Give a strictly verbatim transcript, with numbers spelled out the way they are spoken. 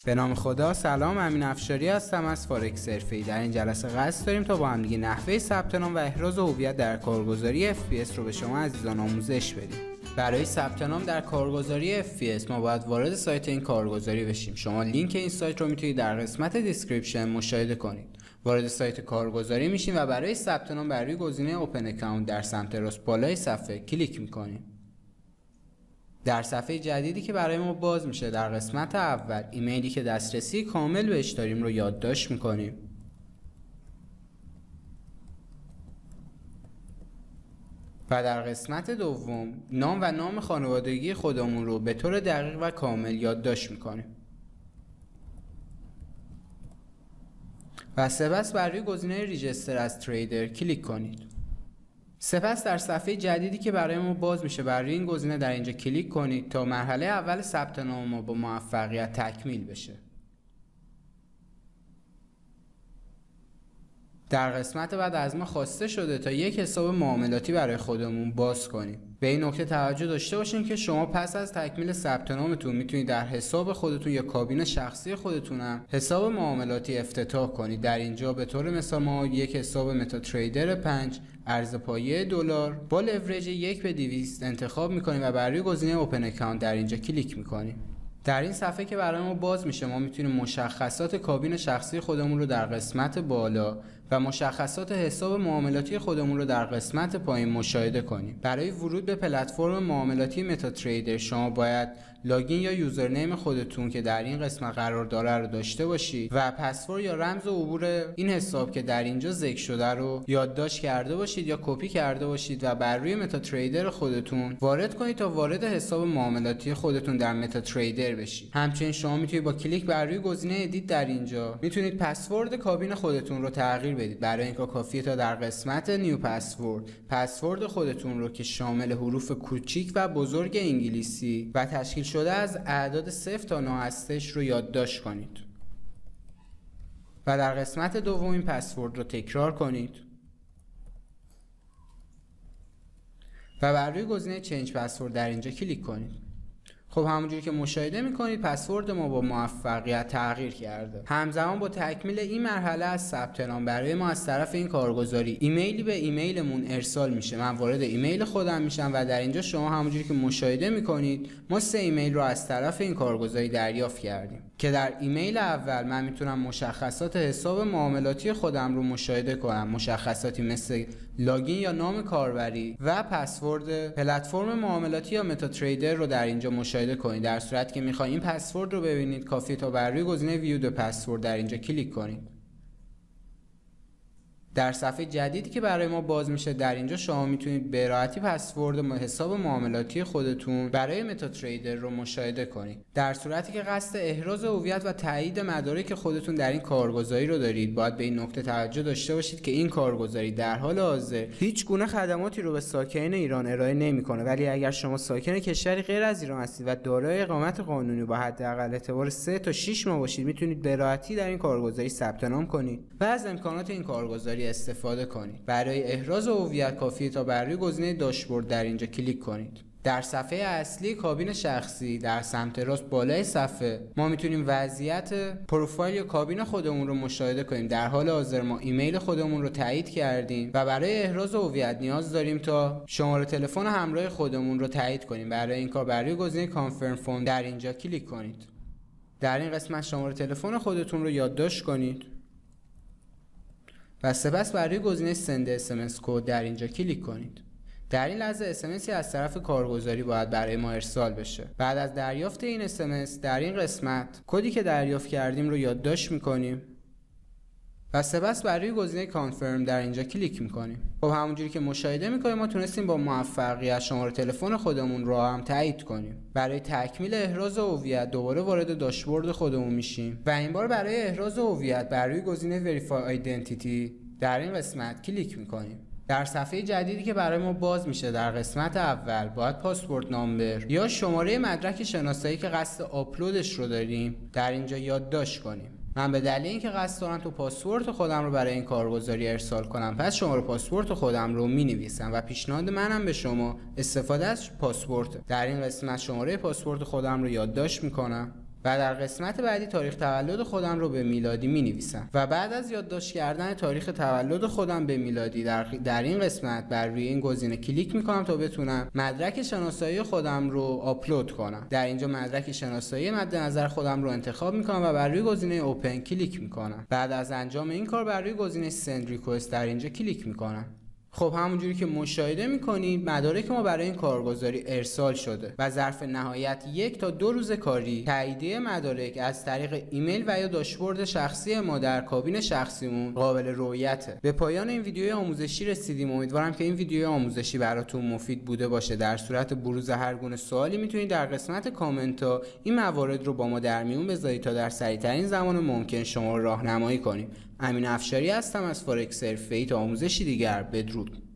به نام خدا. سلام، امین افشاری هستم از فارکس حرفه‌ای. در این جلسه قصد داریم تا با هم دیگه نحوه ثبت نام و احراز هویت در کارگزاری اف پی اس رو به شما عزیزان آموزش بدیم. برای ثبت نام در کارگزاری اف پی اس ما باید وارد سایت این کارگزاری بشیم. شما لینک این سایت رو میتونید در قسمت دیسکریپشن مشاهده کنید. وارد سایت کارگزاری میشیم و برای ثبت نام بر روی گزینه اوپن اکانت در سمت راست بالای صفحه کلیک میکنیم. در صفحه جدیدی که برای ما باز میشه در قسمت اول ایمیلی که دسترسی کامل بهش داریم رو یادداشت میکنیم. و در قسمت دوم نام و نام خانوادگی خودمون رو به طور دقیق و کامل یادداشت میکنیم. و سپس بر روی گزینه ریجستر از تریدر کلیک کنید. سپس در صفحه جدیدی که برای ما باز میشه بر روی این گزینه در اینجا کلیک کنید تا مرحله اول ثبت نام ما با موفقیت تکمیل بشه. در قسمت بعد از ما خواسته شده تا یک حساب معاملاتی برای خودمون باز کنیم. به این نکته توجه داشته باشین که شما پس از تکمیل ثبت نامتون میتونید در حساب خودتون یا کابین شخصی خودتون هم حساب معاملاتی افتتاح کنید. در اینجا به طور مثال ما یک حساب متا تریدر پنج ارز پایه دلار با لورج یک به دویست انتخاب میکنیم و بر روی گزینه اوپن اکانت در اینجا کلیک میکنیم. در این صفحه که برای ما باز میشه ما میتونیم مشخصات کابین شخصی خودمون رو در قسمت بالا و مشخصات حساب معاملاتی خودمون رو در قسمت پایین مشاهده کنیم. برای ورود به پلتفرم معاملاتی متا تریدر شما باید لاگین یا یوزرنیم خودتون که در این قسمت قرار داره رو داشته باشید و پسورد یا رمز عبور این حساب که در اینجا ذکر شده رو یادداشت کرده باشید یا کپی کرده باشید و بر روی متا تریدر خودتون وارد کنید تا وارد حساب معاملاتی خودتون در متا تریدر بشید. همچنین شما میتونید با کلیک بر روی گزینه ادیت در اینجا میتونید پسورد کابین خودتون رو تغییر بدید. برای این کار کافیه تا در قسمت نیو پسورد پسورد خودتون رو که شامل حروف کوچیک و بزرگ انگلیسی و تشکیل شده از اعداد صفر تا نه هستش رو یادداشت کنید و در قسمت دوم این پسورد رو تکرار کنید و بر روی گزینه چنج پسورد در اینجا کلیک کنید. خب همونجوری که مشاهده میکنید پسورد ما با موفقیت تغییر کرده. همزمان با تکمیل این مرحله از ثبت نام برای ما از طرف این کارگزاری ایمیلی به ایمیلمون ارسال میشه. من وارد ایمیل خودم میشم و در اینجا شما همونجوری که مشاهده میکنید ما سه ایمیل رو از طرف این کارگزاری دریافت کردیم که در ایمیل اول من میتونم مشخصات حساب معاملاتی خودم رو مشاهده کنم، مشخصاتی مثل لاگین یا نام کاربری و پسورد پلتفرم معاملاتی یا متا تریدر رو در اینجا مشاهده کنید. در صورتی که میخواید این پسورد رو ببینید کافیه تا بر روی گزینه ویو د پسورد در اینجا کلیک کنید. در صفحه جدیدی که برای ما باز میشه در اینجا شما میتونید به راحتی پسورد حساب معاملاتی خودتون برای متا تریدر رو مشاهده کنید. در صورتی که قصد احراز هویت و تایید مدارک خودتون در این کارگزاری رو دارید باید به این نکته توجه داشته باشید که این کارگزاری در حال حاضر هیچ گونه خدماتی رو به ساکنین ایران ارائه نمیکنه، ولی اگر شما ساکن کشوری غیر از ایران هستید و دارای اقامت قانونی با حداقل اعتبار سه تا شش ماه باشید میتونید به راحتی در این کارگزاری ثبت نام کنید و از امکانات این کارگزاری استفاده کنید. برای احراز هویت کافیه تا بر روی گزینه داشبورد در اینجا کلیک کنید. در صفحه اصلی کابین شخصی در سمت راست بالای صفحه ما میتونیم وضعیت پروفایل یا کابین خودمون رو مشاهده کنیم. در حال حاضر ما ایمیل خودمون رو تایید کردیم و برای احراز هویت نیاز داریم تا شماره تلفن همراه خودمون رو تایید کنیم. برای این کار بر روی گزینه کانفرم فون در اینجا کلیک کنید. در این قسمت شماره تلفن خودتون رو یادداشت کنید و سپس برای گزینه سند اس ام اس کد در اینجا کلیک کنید. در این لحظه اس ام اسی از طرف کارگزاری باید برای ما ارسال بشه. بعد از دریافت این اس ام اس در این قسمت کدی که دریافت کردیم رو یادداشت میکنیم و سپس برای گزینه کانفرم در اینجا کلیک میکنیم. خب همونجوری که مشاهده میکنیم ما تونستیم با موفقیت شماره تلفن خودمون رو هم تایید کنیم. برای تکمیل احراز هویت دوباره وارد داشبورد خودمون میشیم و این بار برای احراز هویت برای گزینه وریفای آیدنتیتی در این قسمت کلیک میکنیم. در صفحه جدیدی که برای ما باز میشه در قسمت اول باید پاسپورت نامبر یا شماره مدرک شناسایی که قصد آپلودش رو داریم در اینجا یادداشت کنیم. من به دلیل اینکه قصد دارم تو پاسپورت خودم رو برای این کارگزاری ارسال کنم پس شماره پاسپورت خودم رو مینویسم و پیشنهاد منم به شما استفاده از پاسپورت. در این قسمت شماره پاسپورت خودم رو یادداشت میکنم و در قسمت بعدی تاریخ تولد خودم رو به میلادی می‌نویسم و بعد از یادداشت کردن تاریخ تولد خودم به میلادی در, در این قسمت بر روی این گزینه کلیک می‌کنم تا بتونم مدرک شناسایی خودم رو آپلود کنم. در اینجا مدرک شناسایی مد نظر خودم رو انتخاب می‌کنم و بر روی گزینه اوپن کلیک می‌کنم. بعد از انجام این کار بر روی گزینه سند ریکوست در اینجا کلیک می‌کنم. خب همونجوری که مشاهده میکنید مدارک ما برای این کارگزاری ارسال شده و ظرف نهایت یک تا دو روز کاری تاییدیه مدارک از طریق ایمیل و یا داشبورد شخصی ما در کابین شخصیمون قابل رؤیته. به پایان این ویدیوی آموزشی رسیدیم. امیدوارم که این ویدیوی آموزشی براتون مفید بوده باشه. در صورت بروز هر گونه سوالی میتونید در قسمت کامنت ها این موارد رو با ما در میون بذارید تا در سریعترین زمان ممکن شما رو راهنمایی کنیم. امین افشاری هستم از فارکس حرفه‌ای. تا آموزشی دیگر بدرود.